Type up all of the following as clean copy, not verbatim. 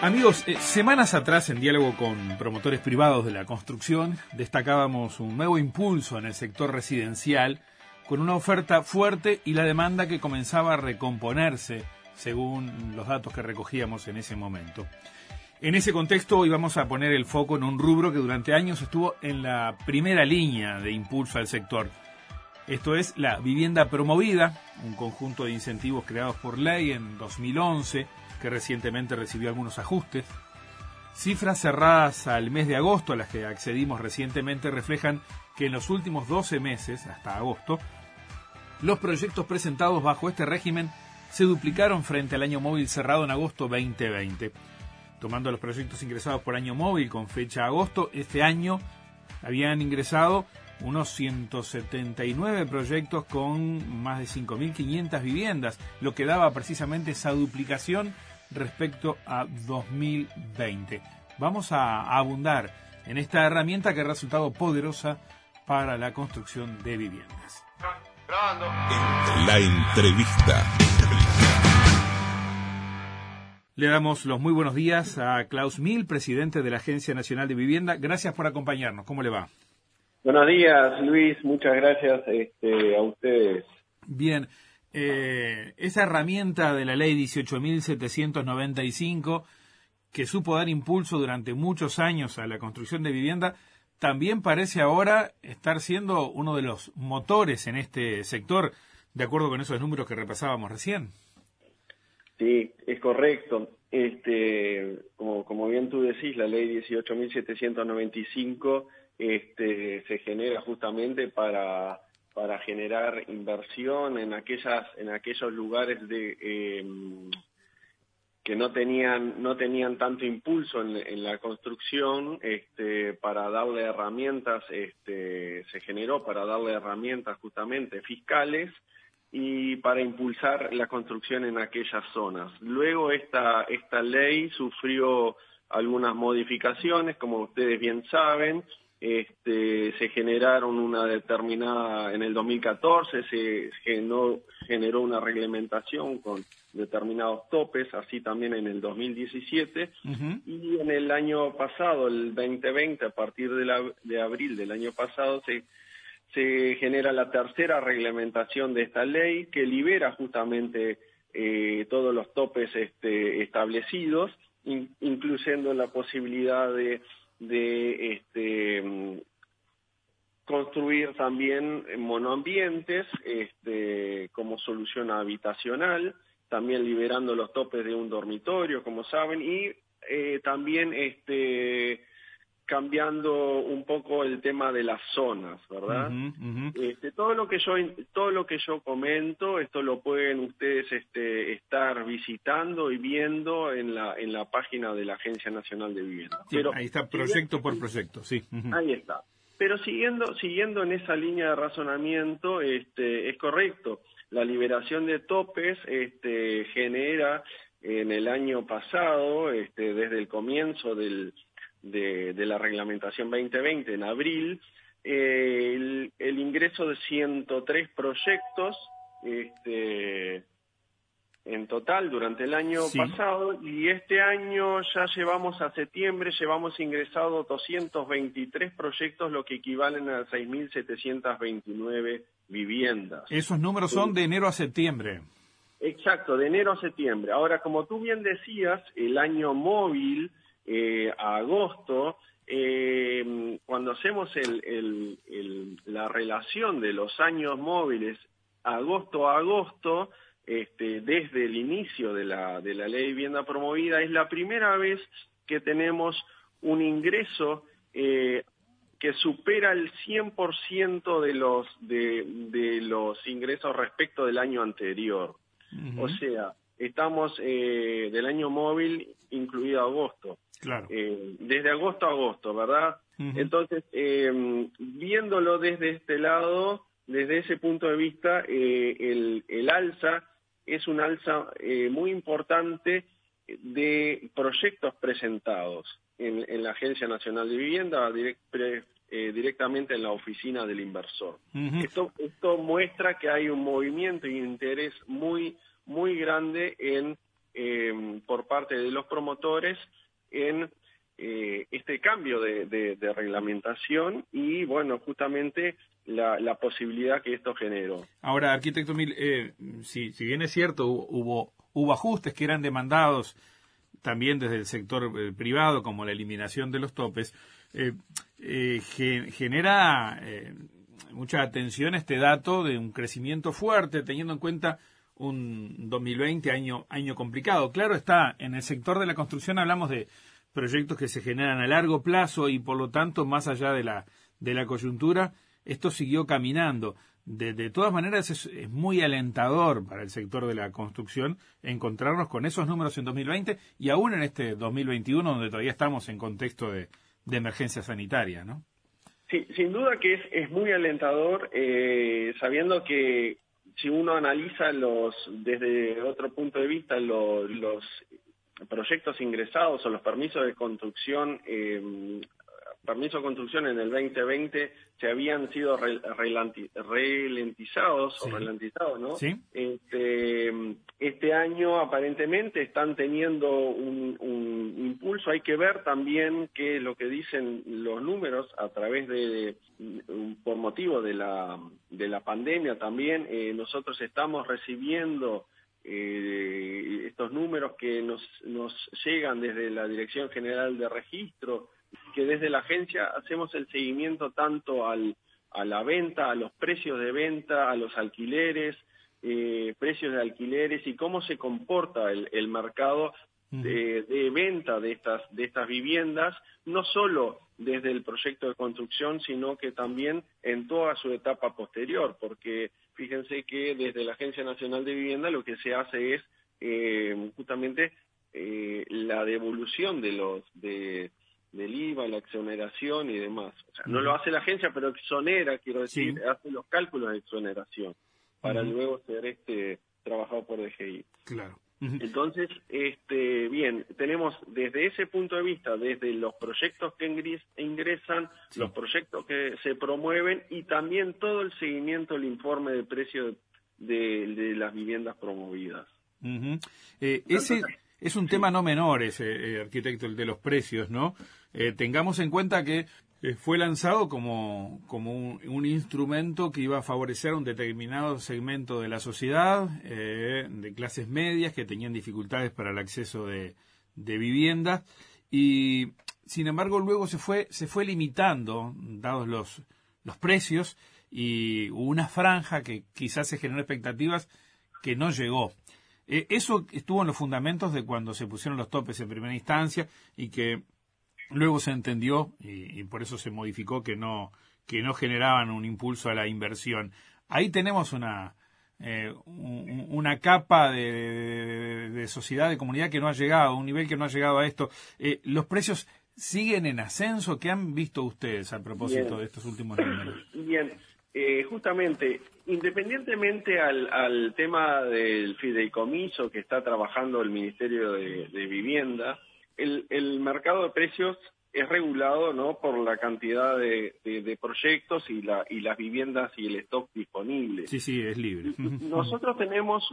Amigos, semanas atrás, en diálogo con promotores privados de la construcción, destacábamos un nuevo impulso en el sector residencial, con una oferta fuerte y la demanda que comenzaba a recomponerse, según los datos que recogíamos en ese momento. En ese contexto, hoy vamos a poner el foco en un rubro que durante años estuvo en la primera línea de impulso al sector. Esto es la vivienda promovida, un conjunto de incentivos creados por ley en 2011, que recientemente recibió algunos ajustes. Cifras cerradas al mes de agosto, a las que accedimos recientemente, reflejan que en los últimos 12 meses, hasta agosto, los proyectos presentados bajo este régimen se duplicaron frente al año móvil cerrado en agosto 2020. Tomando los proyectos ingresados por año móvil con fecha agosto, este año habían ingresado unos 179 proyectos con más de 5.500 viviendas, lo que daba precisamente esa duplicación respecto a 2020. Vamos a abundar en esta herramienta que ha resultado poderosa para la construcción de viviendas. La entrevista. Le damos los muy buenos días a Klaus Mill, presidente de la Agencia Nacional de Vivienda. Gracias por acompañarnos. ¿Cómo le va? Buenos días, Luis. Muchas gracias a ustedes. Bien. Esa herramienta de la ley 18.795, que supo dar impulso durante muchos años a la construcción de vivienda, también parece ahora estar siendo uno de los motores en este sector, de acuerdo con esos números que repasábamos recién. Sí, es correcto. Como bien tú decís, la ley 18.795 se genera justamente para generar inversión en aquellos lugares que no tenían tanto impulso en la construcción, para darle herramientas, se generó para darle herramientas justamente fiscales y para impulsar la construcción en aquellas zonas. Luego esta ley sufrió algunas modificaciones, como ustedes bien saben. Se generaron una determinada, en el 2014 se generó una reglamentación con determinados topes, así también en el 2017, y en el año pasado, el 2020, a partir de abril del año pasado, se genera la tercera reglamentación de esta ley, que libera justamente todos los topes establecidos, incluyendo la posibilidad de construir también monoambientes como solución habitacional, también liberando los topes de un dormitorio, como saben, y también cambiando un poco el tema de las zonas, ¿verdad? Todo lo que yo comento, esto lo pueden ustedes estar visitando y viendo en la página de la Agencia Nacional de Vivienda. Sí, pero ahí está, proyecto por proyecto, sí. Ahí está. Pero siguiendo en esa línea de razonamiento, es correcto. La liberación de topes genera en el año pasado, desde el comienzo de la reglamentación 2020 en abril, el ingreso de 103 proyectos en total durante el año pasado, y este año ya a septiembre llevamos ingresados 223 proyectos, lo que equivalen a 6.729 viviendas. Esos números son de enero a septiembre. Exacto, de enero a septiembre. Ahora, como tú bien decías, el año móvil a agosto, cuando hacemos la relación de los años móviles agosto a agosto, desde el inicio de la ley de vivienda promovida, es la primera vez que tenemos un ingreso que supera el 100% de los ingresos respecto del año anterior. O sea, estamos del año móvil incluido agosto. Claro. Desde agosto a agosto, ¿verdad? Entonces, viéndolo desde este lado, desde ese punto de vista, el alza es un alza muy importante de proyectos presentados en la Agencia Nacional de Vivienda, directamente en la oficina del inversor. Esto muestra que hay un movimiento y interés muy grande por parte de los promotores en este cambio de reglamentación y, bueno, justamente la posibilidad que esto generó. Ahora, arquitecto Mil, si bien es cierto, hubo ajustes que eran demandados también desde el sector privado, como la eliminación de los topes, genera mucha atención este dato de un crecimiento fuerte, teniendo en cuenta un 2020 año complicado. Claro está, en el sector de la construcción hablamos de proyectos que se generan a largo plazo y por lo tanto, más allá de la coyuntura, esto siguió caminando. De todas maneras, es muy alentador para el sector de la construcción encontrarnos con esos números en 2020 y aún en este 2021, donde todavía estamos en contexto de emergencia sanitaria, ¿no? Sí, sin duda que es muy alentador, sabiendo que si uno analiza desde otro punto de vista los proyectos ingresados o los permisos de construcción, en el 2020 se habían sido ralentizados, sí, o ralentizados, ¿no? ¿Sí? Este año aparentemente están teniendo un impulso. Hay que ver también qué es lo que dicen los números a través por motivo de la pandemia también. Nosotros estamos recibiendo estos números que nos llegan desde la Dirección General de Registro, que desde la agencia hacemos el seguimiento tanto a la venta, a los precios de venta, a los alquileres, precios de alquileres y cómo se comporta el mercado de venta de estas viviendas, no solo desde el proyecto de construcción, sino que también en toda su etapa posterior, porque fíjense que desde la Agencia Nacional de Vivienda lo que se hace es justamente la devolución del IVA, la exoneración y demás. O sea, no lo hace la agencia, pero exonera, quiero decir, Sí. hace los cálculos de exoneración para luego ser trabajado por DGI. Claro. Entonces, bien, tenemos desde ese punto de vista, desde los proyectos que ingresan, Sí. los proyectos que se promueven y también todo el seguimiento, el informe de precio de las viviendas promovidas. Ese es un tema no menor, ese arquitecto, el de los precios, ¿no? Tengamos en cuenta que fue lanzado como un instrumento que iba a favorecer a un determinado segmento de la sociedad, de clases medias que tenían dificultades para el acceso de vivienda, y sin embargo luego se fue limitando, dados los precios, y hubo una franja que quizás se generó expectativas que no llegó. Eso estuvo en los fundamentos de cuando se pusieron los topes en primera instancia y que luego se entendió y por eso se modificó que no generaban un impulso a la inversión. Ahí tenemos una capa de sociedad, de comunidad que no ha llegado, un nivel que no ha llegado a esto. ¿Los precios siguen en ascenso? ¿Qué han visto ustedes a propósito de estos últimos números? Bien, justamente, independientemente al tema del fideicomiso que está trabajando el Ministerio de Vivienda, el mercado de precios es regulado, ¿no?, por la cantidad de proyectos y las viviendas y el stock disponible. Sí, es libre. Nosotros tenemos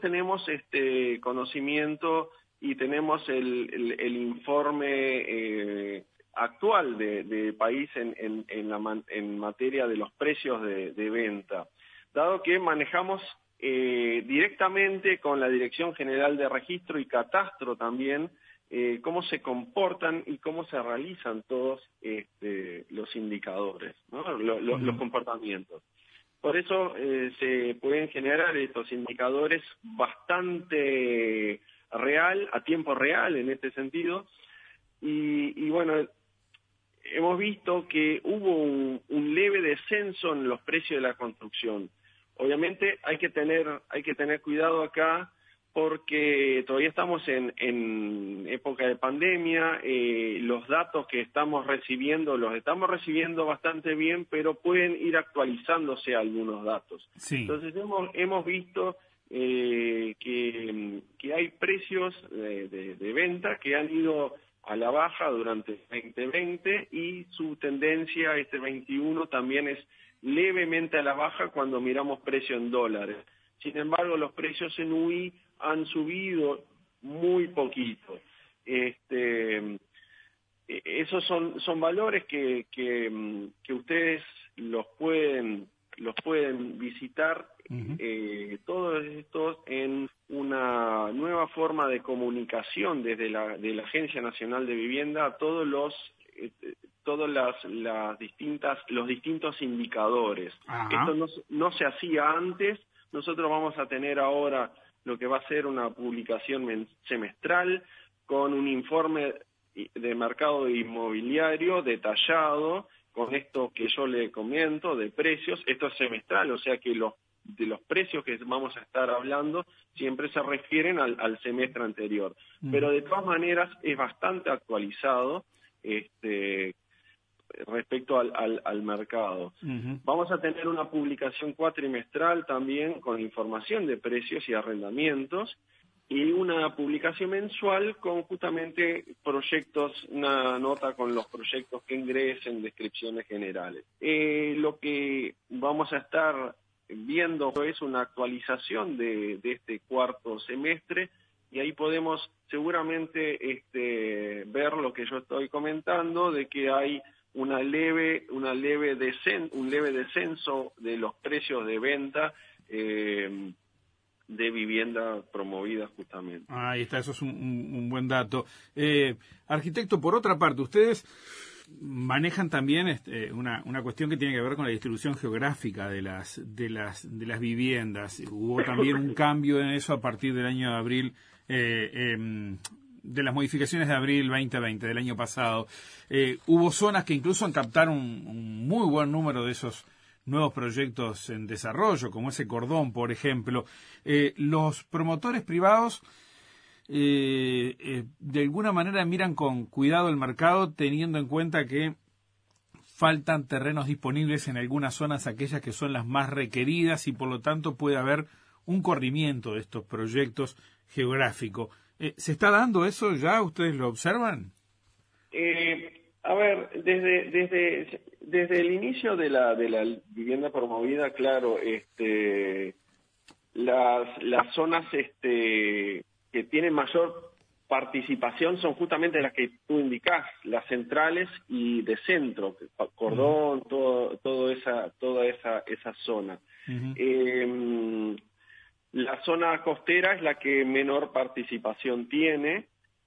conocimiento y tenemos el informe actual de país en materia de los precios de venta, dado que manejamos directamente con la Dirección General de Registro y Catastro también cómo se comportan y cómo se realizan todos los indicadores, ¿no? Los comportamientos. Por eso se pueden generar estos indicadores bastante a tiempo real en este sentido, y bueno, hemos visto que hubo un leve descenso en los precios de la construcción. Obviamente hay que tener cuidado acá porque todavía estamos en época de pandemia. Los datos que estamos recibiendo bastante bien, pero pueden ir actualizándose algunos datos. Sí. Entonces hemos visto que hay precios de venta que han ido a la baja durante el 2020 y su tendencia este 21 también es levemente a la baja cuando miramos precio en dólares. Sin embargo, los precios en UI han subido muy poquito. Esos son valores que ustedes los pueden visitar, todos estos en una nueva forma de comunicación de la Agencia Nacional de Vivienda a todos los distintos indicadores. Ajá. Esto no se hacía antes. Nosotros vamos a tener ahora lo que va a ser una publicación semestral con un informe de mercado inmobiliario detallado, con esto que yo le comento de precios. Esto es semestral, o sea que de los precios que vamos a estar hablando siempre se refieren al semestre anterior. Pero de todas maneras es bastante actualizado respecto al mercado. Vamos a tener una publicación cuatrimestral también con información de precios y arrendamientos, y una publicación mensual con justamente proyectos, una nota con los proyectos que ingresen, descripciones generales. Lo que vamos a estar viendo es una actualización de este cuarto semestre, y ahí podemos seguramente ver lo que yo estoy comentando, de que hay un leve descenso de los precios de venta de vivienda promovida justamente. Ahí está, eso es un buen dato. Arquitecto, por otra parte, ustedes manejan también una cuestión que tiene que ver con la distribución geográfica de las viviendas. Hubo también un cambio en eso a partir del año de abril, de las modificaciones de abril 2020, del año pasado. Hubo zonas que incluso captaron un muy buen número de esos nuevos proyectos en desarrollo, como ese Cordón, por ejemplo. Los promotores privados de alguna manera miran con cuidado el mercado, teniendo en cuenta que faltan terrenos disponibles en algunas zonas, aquellas que son las más requeridas, y por lo tanto puede haber un corrimiento de estos proyectos geográficos. ¿Se está dando eso ya? ¿Ustedes lo observan? A ver, desde el inicio de la vivienda promovida, claro, las zonas que tienen mayor participación son justamente las que tú indicás, las centrales y de centro, Cordón, toda esa zona. La zona costera es la que menor participación tiene,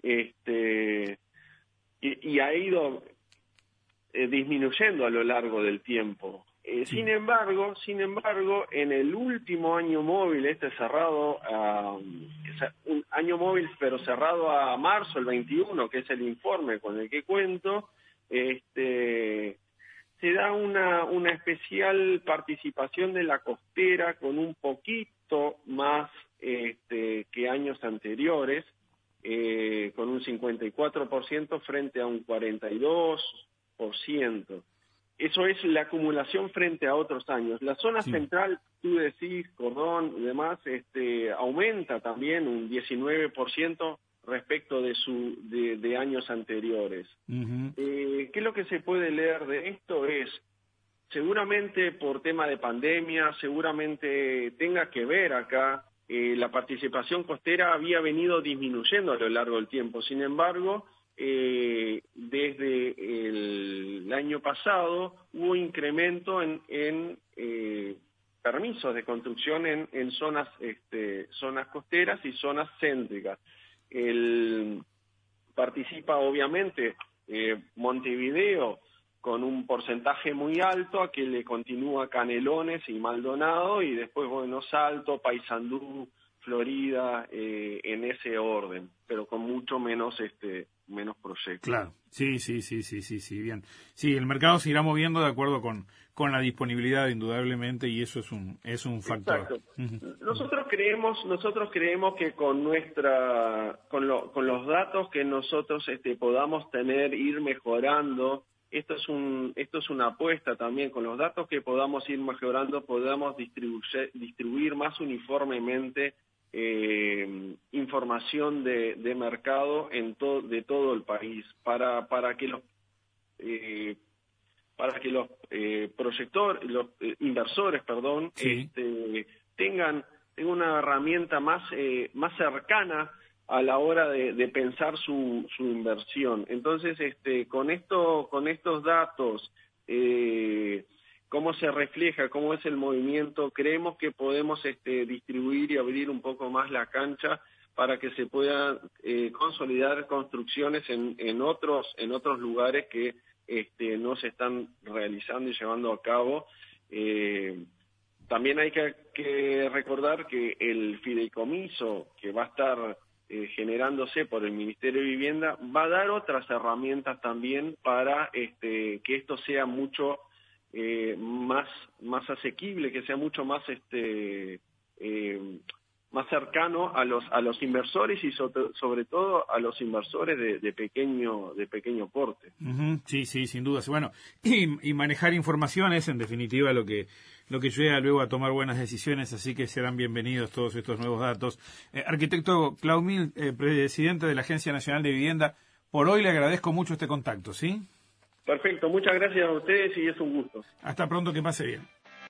y ha ido disminuyendo a lo largo del tiempo. Sí. Sin embargo, en el último año móvil, cerrado un año móvil, pero cerrado a marzo, el 21, que es el informe con el que cuento, se da una especial participación de la costera con un poquito más que años anteriores, con un 54% frente a un 42%. Eso es la acumulación frente a otros años. La zona central, tú decís, Cordón y demás, aumenta también un 19% respecto de años anteriores. ¿Qué es lo que se puede leer de esto? Seguramente por tema de pandemia, seguramente tenga que ver acá, la participación costera había venido disminuyendo a lo largo del tiempo. Sin embargo, desde el año pasado hubo incremento en permisos de construcción en zonas costeras y zonas céntricas. Participa obviamente Montevideo con un porcentaje muy alto, a que le continúa Canelones y Maldonado, y después, Salto, Paysandú, Florida, en ese orden, pero con mucho menos proyectos. Claro, sí, bien. Sí, el mercado se irá moviendo de acuerdo con la disponibilidad, indudablemente, y eso es un factor. Exacto. Nosotros creemos que con los datos que nosotros podamos tener, ir mejorando. Esto es una apuesta también. Con los datos que podamos ir mejorando, podamos distribuir más uniformemente información de mercado de todo el país, para que los inversores, sí, tengan una herramienta más cercana a la hora de pensar su inversión. Entonces, con estos datos, cómo se refleja, cómo es el movimiento, creemos que podemos distribuir y abrir un poco más la cancha para que se puedan consolidar construcciones en otros lugares que no se están realizando y llevando a cabo. También hay que recordar que el fideicomiso que va a estar generándose por el Ministerio de Vivienda va a dar otras herramientas también para que esto sea mucho más asequible, que sea mucho más más cercano a los inversores y sobre todo a los inversores de pequeño porte. Sí, sin dudas. Bueno, y manejar información es en definitiva lo que lleva luego a tomar buenas decisiones, así que serán bienvenidos todos estos nuevos datos. Arquitecto Claudio Mil, presidente de la Agencia Nacional de Vivienda, por hoy le agradezco mucho este contacto, ¿sí? Perfecto, muchas gracias a ustedes y es un gusto. Hasta pronto, que pase bien.